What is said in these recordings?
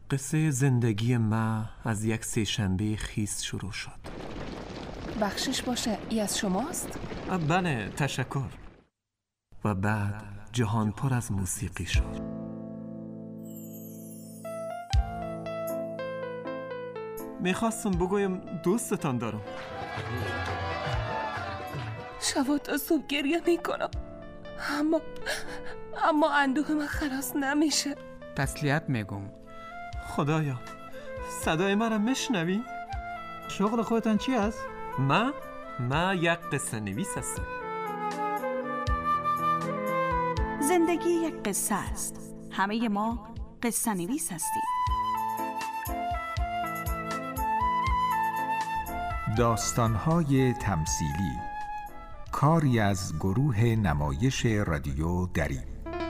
قصه زندگی ما از یک سه‌شنبه خیس شروع شد. بخشش باشه، ای از شماست؟ بله، تشکر. و بعد جهان پر از موسیقی شد. میخواستم بگویم دوستتان دارم. شبا تا صبح گریه میکنم، اما اندوه من خلاص نمیشه. تسلیت میگم. خدایا، صدای من را میشنوی؟ شغل خودتان چی است؟ ما یک قصه نویس هستم. زندگی یک قصه است. همه ما قصه نویس هستیم. داستان‌های تمثیلی، کاری از گروه نمایش رادیو دری.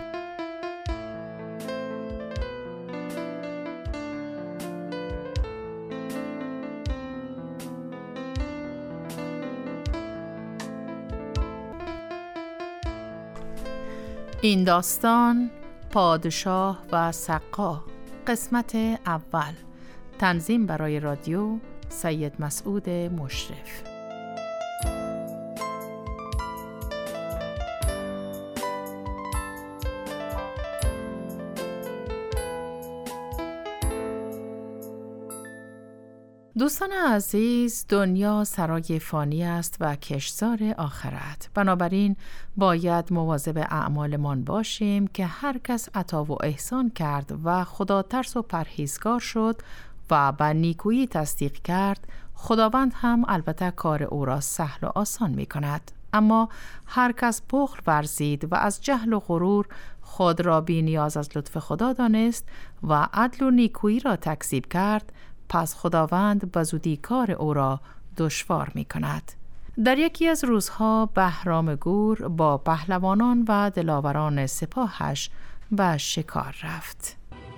این داستان پادشاه و سقا، قسمت اول. تنظیم برای رادیو سید مسعود مشرف. دوستان عزیز، دنیا سرای فانی است و کشتزار آخرت. بنابراین باید مواظب اعمالمان باشیم که هر کس عطا و احسان کرد و خدا ترس و پرهیزگار شد و به نیکویی تصدیق کرد، خداوند هم البته کار او را سهل و آسان می کند. اما هر کس بخل ورزید و از جهل و غرور خود را بی نیاز از لطف خدا دانست و عدل و نیکویی را تکذیب کرد، پس خداوند به زودی کار او را دشوار می کند. در یکی از روزها بهرام گور با پهلوانان و دلاوران سپاهش به شکار رفت.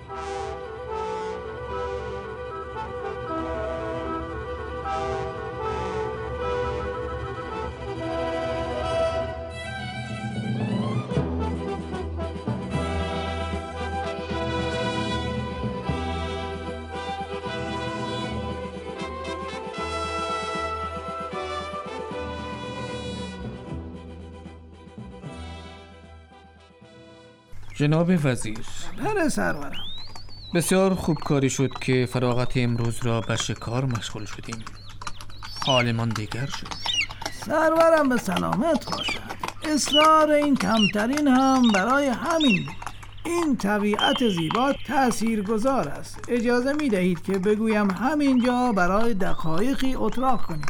جناب وزیر، بله سرورم. بسیار خوب کاری شد که فراغت امروز را به شکار مشغول شدیم. حالمان دیگر شد. سرورم به سلامت باشد. اصرار این کمترین هم برای همین بود. این طبیعت زیبا تاثیرگذار است. اجازه می دهید که بگویم همینجا برای دقایقی اتراق کنیم.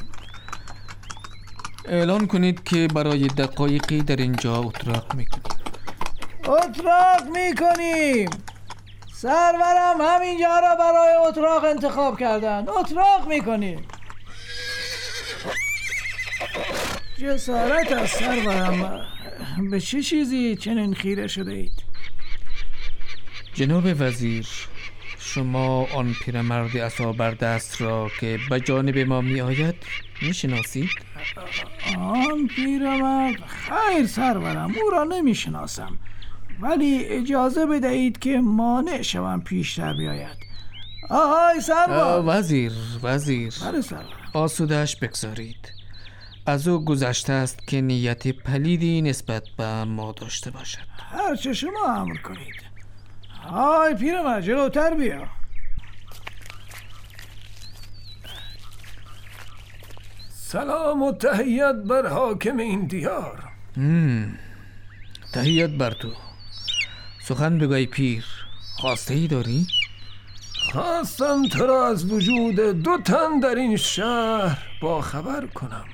اعلان کنید که برای دقایقی در اینجا اتراق میکنید. اتراق میکنیم. سرورم همینجا را برای اتراق انتخاب کردن. اتراق میکنیم. جسارت از سرورم. به چه چیزی چنین خیره شده اید؟ جناب وزیر، شما آن پیرمرد عصابردست را که به جانب ما می آید می شناسید؟ آن پیرمرد؟ خیر سرورم، او را نمی شناسم، ولی اجازه بدهید که مانع شوم پیشتر بیاید. آهای سرور. وزیر بله سرور. آسودهش بگذارید. از او گذشته است که نیت پلیدی نسبت به ما داشته باشد. هر چه شما امر کنید. های پیرمرد، جلوتر بیا. سلام و تحیت بر حاکم این دیار. تحیت بر تو. سخن بگوی پیر، خواسته ای داری؟ خواستم تو را از وجود 2 تن در این شهر با خبر کنم.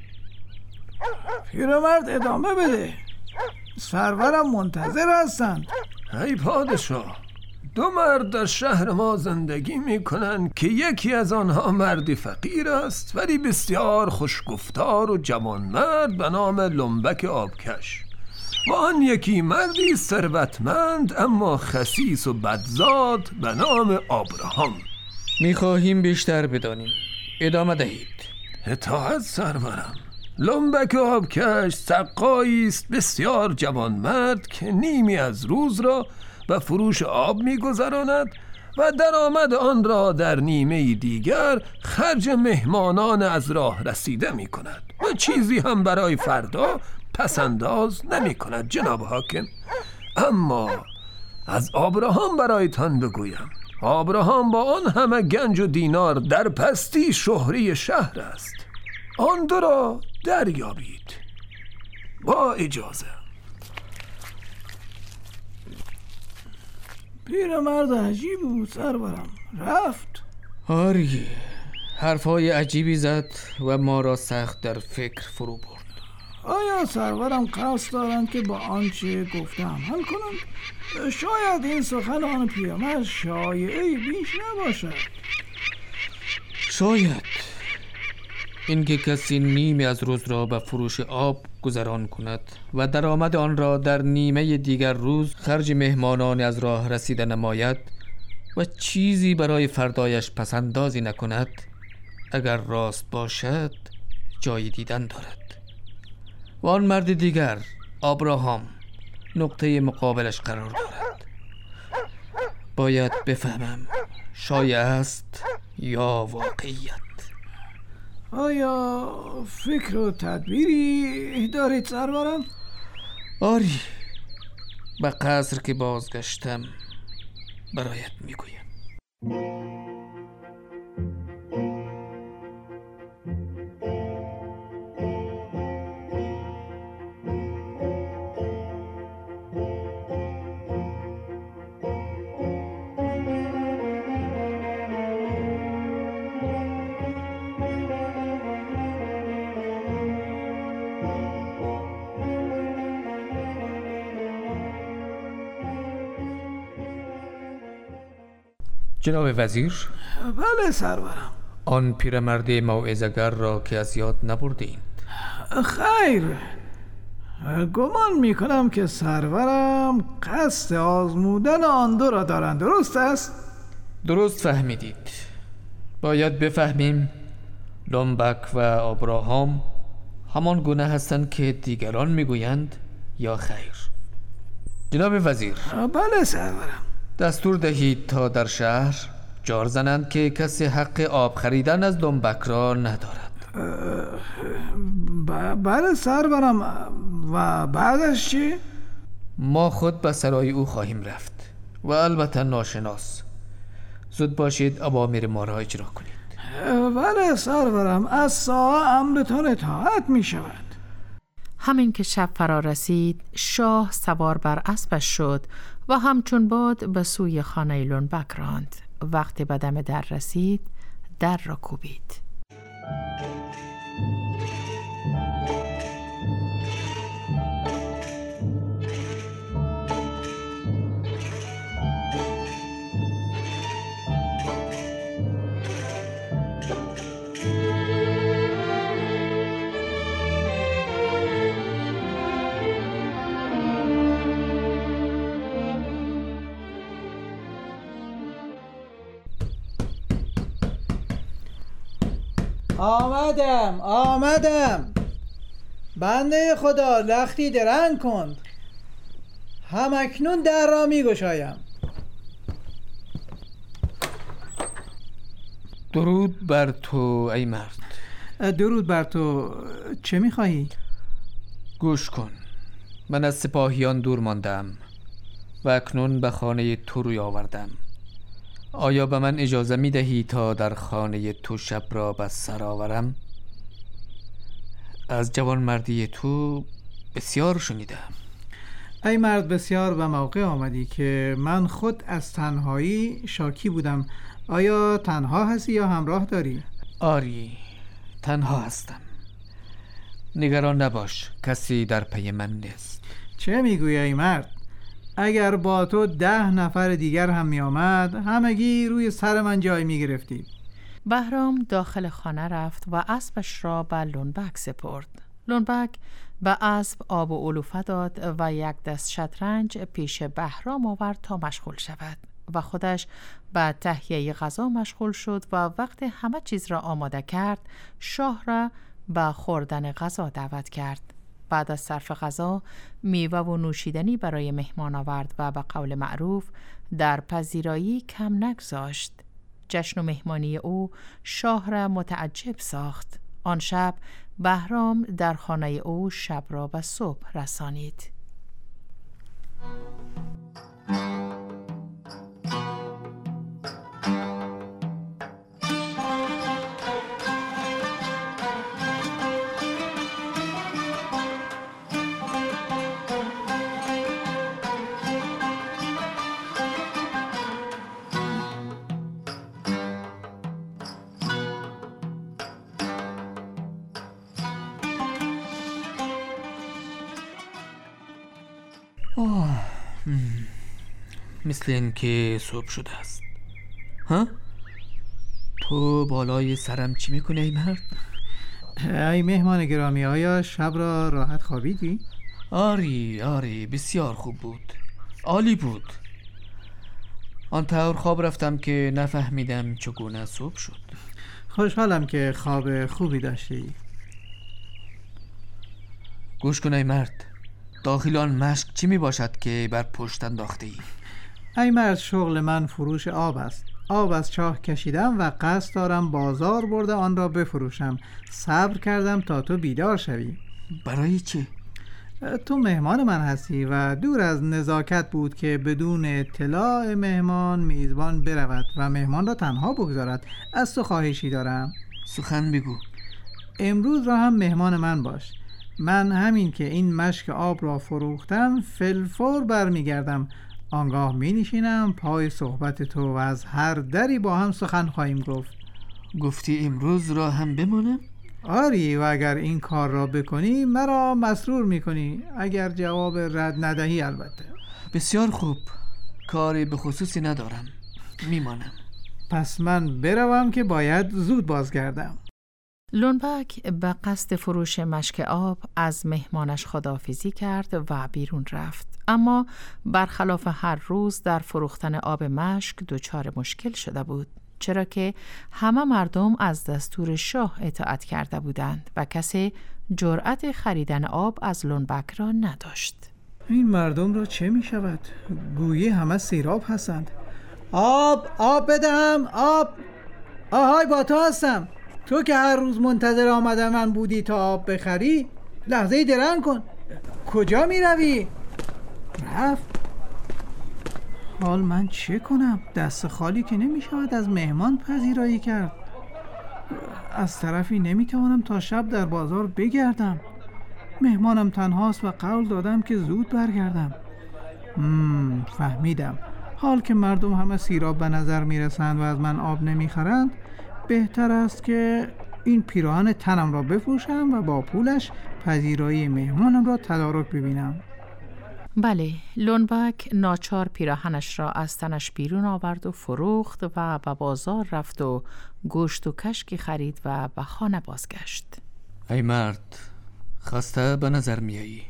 پیرمرد ادامه بده، سرورم منتظر هستند. ای پادشاه، 2 مرد در شهر ما زندگی می کنند که یکی از آنها مردی فقیر است ولی بسیار خوشگفتار و جوانمرد به نام لنبک آبکش، و آن یکی مردی ثروتمند اما خسیس و بدزاد به نام آبراهام. می‌خواهیم بیشتر بدانیم. ادامه دهید. اطاعت سرورم. لنبک آبکش سقایی است بسیار جوانمرد که نیمی از روز را به فروش آب می‌گذراند و درآمد آن را در نیمه دیگر خرج مهمانان از راه رسیده می کند و چیزی هم برای فردا پسنداز نمی کند جناب حاکم. اما از آبراهام برایتان بگویم، آبراهام با آن همه گنج و دینار در پستی شهری شهر است. آن دو را دریابید. با اجازه. پیرمرد عجیب بود سرورم، رفت. آری، حرفای عجیبی زد و ما را سخت در فکر فرو برد. آیا سرورم قصد دارند که با آنچه گفتم عمل کنند؟ شاید این سخنان پیرمرد شایعه بیش نباشد. شاید اینکه کسی نیمی از روز را به فروش آب گذران کند و درآمد آن را در نیمه دیگر روز خرج مهمانان از راه رسیده نماید و چیزی برای فردایش پسندازی نکند، اگر راست باشد جای دیدن دارد. و آن مرد دیگر، آبراهام، نقطه مقابلش قرار دارد. باید بفهمم شایعه است یا واقعیت. آیا فکر و تدبیری دارید سرورم؟ آری، به قصر که بازگشتم برایت میگویم. جناب وزیر، بله سرورم. آن پیرمرد موعظه‌گر را که از یاد نبردین؟ خیر، گمان میکنم که سرورم قصد آزمودن آن دو را دارند، درست است؟ درست فهمیدید. باید بفهمیم لنبک و آبراهام همان گونه هستند که دیگران میگویند یا خیر. جناب وزیر، بله سرورم. دستور دهید تا در شهر جار زنند که کسی حق آب خریدن از لنبک را ندارد. بله سرورم. و بعدش چی؟ ما خود به سرای او خواهیم رفت و البته ناشناس. زود باشید اوامر ما را اجرا کنید. بله سرورم، از ساعه امرتان اطاعت می شود. همین که شب فرا رسید، شاه سوار بر اسبش شد و همچون باد به سوی خانه لنبک راند. وقتی به دم در رسید، در را کوبید. آمدم. بنده خدا، لختی درنگ کن. همکنون در را می گشایم. درود بر تو ای مرد. درود بر تو. چه می خواهی؟ گوش کن. من از سپاهیان دور ماندم و اکنون به خانه تو روی آوردم. آیا به من اجازه می دهی تا در خانه تو شب را به سر آورم؟ از جوان مردی تو بسیار شنیدم. ای مرد، بسیار به موقع آمدی که من خود از تنهایی شاکی بودم. آیا تنها هستی یا همراه داری؟ آری، تنها هستم. نگران نباش، کسی در پی من نیست. چه میگویی ای مرد؟ اگر با تو 10 نفر دیگر هم می آمد، همگی روی سر من جای می گرفتی. بهرام داخل خانه رفت و اسبش را به لنبک سپرد. لنبک به اسب آب و علوفه داد و یک دست شطرنج پیش بهرام آورد تا مشغول شود و خودش به تهیه غذا مشغول شد و وقتی همه چیز را آماده کرد، شاه را به خوردن غذا دعوت کرد. بعد از صرف غذا میوه و نوشیدنی برای مهمان آورد و به قول معروف در پذیرایی کم نگذاشت. جشن و مهمانی او شاه را متعجب ساخت. آن شب بهرام در خانه او شب را به صبح رسانید. مثل این که صبح شده است. ها؟ تو بالای سرم چی میکنی ای مرد؟ ای مهمان گرامی، آیا شب را راحت خوابیدی؟ آری بسیار خوب بود، عالی بود. آنطور خواب رفتم که نفهمیدم چگونه صبح شد. خوشحالم که خواب خوبی داشتی. گوش کن ای مرد، داخل آن مشک چی می باشد که بر پشت انداخته ای؟ ای مرد، شغل من فروش آب است. آب از چاه کشیدم و قصد دارم بازار برده آن را بفروشم. صبر کردم تا تو بیدار شوی. برای چه؟ تو مهمان من هستی و دور از نزاکت بود که بدون اطلاع مهمان میزبان برود و مهمان را تنها بگذارد. از تو خواهشی دارم. سخن بگو. امروز را هم مهمان من باش. من همین که این مشک آب را فروختم فلفور برمیگردم. آنگاه می نشینم پای صحبت تو و از هر دری با هم سخن خواهیم گفت. گفتی امروز را هم بمانم؟ آری، و اگر این کار را بکنی مرا مسرور می کنی. اگر جواب رد ندهی البته. بسیار خوب، کاری به خصوصی ندارم، میمانم. پس من بروم که باید زود بازگردم. لونبک به قصد فروش مشک آب از مهمانش خداحافظی کرد و بیرون رفت. اما برخلاف هر روز در فروختن آب مشک دچار مشکل شده بود، چرا که همه مردم از دستور شاه اطاعت کرده بودند و کسی جرأت خریدن آب از لونبک را نداشت. این مردم را چه می شود؟ گویی همه سیراب هستند. آب بدهم، آب. آهای، با تو هستم. تو که هر روز منتظر آمدن من بودی تا آب بخری، لحظه درنگ کن. کجا می روی؟ رفت. حال من چه کنم؟ دست خالی که نمی شود از مهمان پذیرایی کرد. از طرفی نمی توانم تا شب در بازار بگردم. مهمانم تنهاست و قول دادم که زود برگردم. فهمیدم. حال که مردم همه سیراب به نظر می رسند و از من آب نمی خرند، بهتر است که این پیراهن تنم را بفروشم و با پولش پذیرایی مهمانم را تدارک ببینم. بله، لونبک ناچار پیراهنش را از تنش بیرون آورد و فروخت و به بازار رفت و گوشت و کشکی خرید و به خانه بازگشت. ای مرد، خسته به نظر میایی.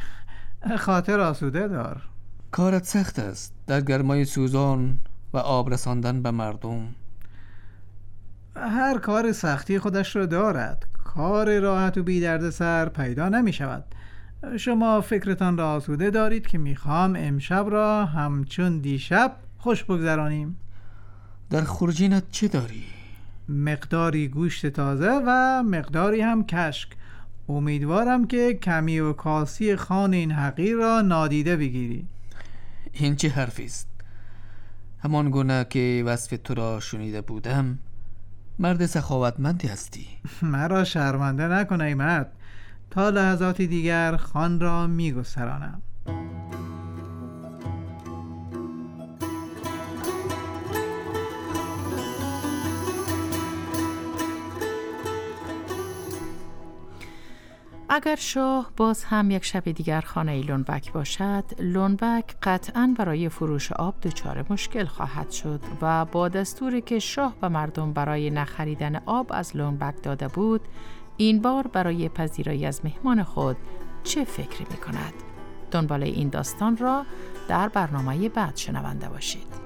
خاطر آسوده دار. کارت سخت است، در گرمای سوزان و آب رساندن به مردم. هر کار سختی خودش را دارد. کار راحت و بی درد سر پیدا نمی شود. شما فکرتان را آسوده دارید که میخوام امشب را همچون دیشب خوش بگذرانیم. در خورجینت چه داری؟ مقداری گوشت تازه و مقداری هم کشک. امیدوارم که کمی و کاسی خان این حقیر را نادیده بگیری. این چه حرفی است؟ همان گونه که وصف تو را شنیده بودم، مرد سخاوتمندی هستی. مرا شرمنده نکن ای مرد. تا لحظاتی دیگر خان را میگسترانم. اگر شاه باز هم یک شب دیگر خانه لونبک باشد، لونبک قطعاً برای فروش آب دچار مشکل خواهد شد و با دستوری که شاه به مردم برای نخریدن آب از لونبک داده بود، این بار برای پذیرایی از مهمان خود چه فکری می کند؟ دنبال این داستان را در برنامه بعد شنونده باشید.